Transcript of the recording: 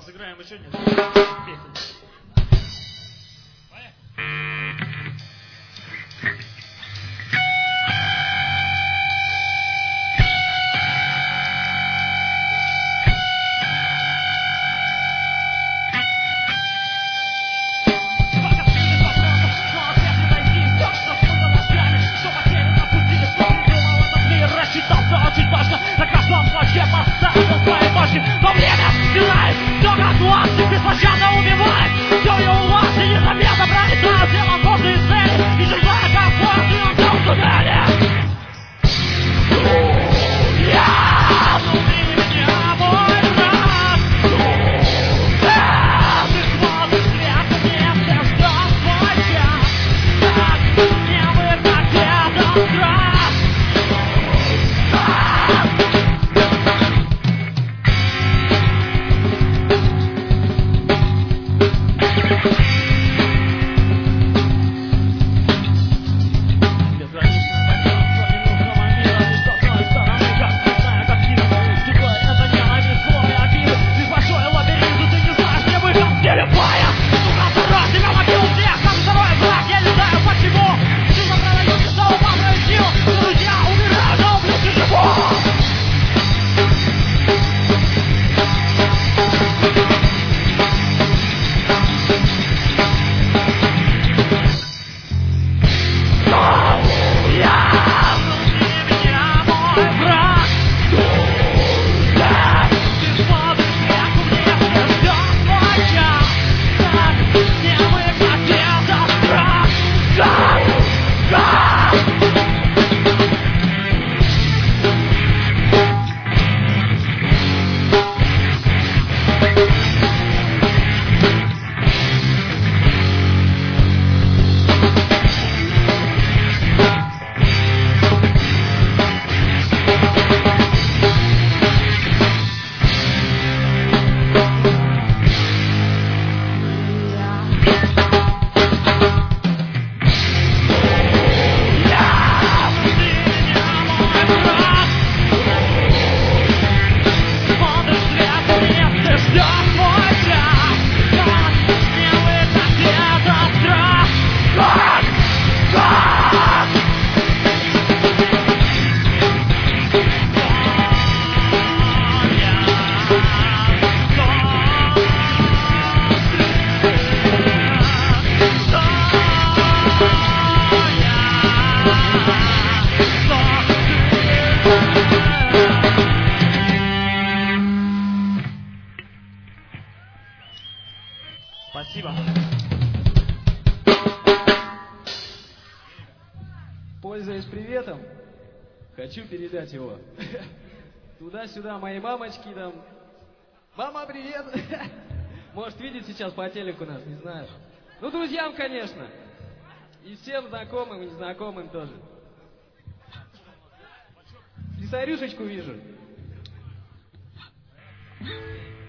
Сыграем еще несколько песен. Но время стирает все, как глаз, и беспощадно убивает. Все ее у вас, и незаметно пролетает все возможные цели. И чужая комфорт, и он там туннеле. Внутри меня мой брат. Ты смотришь сверху, не ждешь свой час. Так не выгнать этот страх. Спасибо. Пользуясь приветом, хочу передать его туда-сюда моей мамочке там. Мама, привет! Может, видит сейчас по телеку нас, не знаю. Ну, друзьям, конечно. И всем знакомым и незнакомым тоже. Слесарюшечку вижу.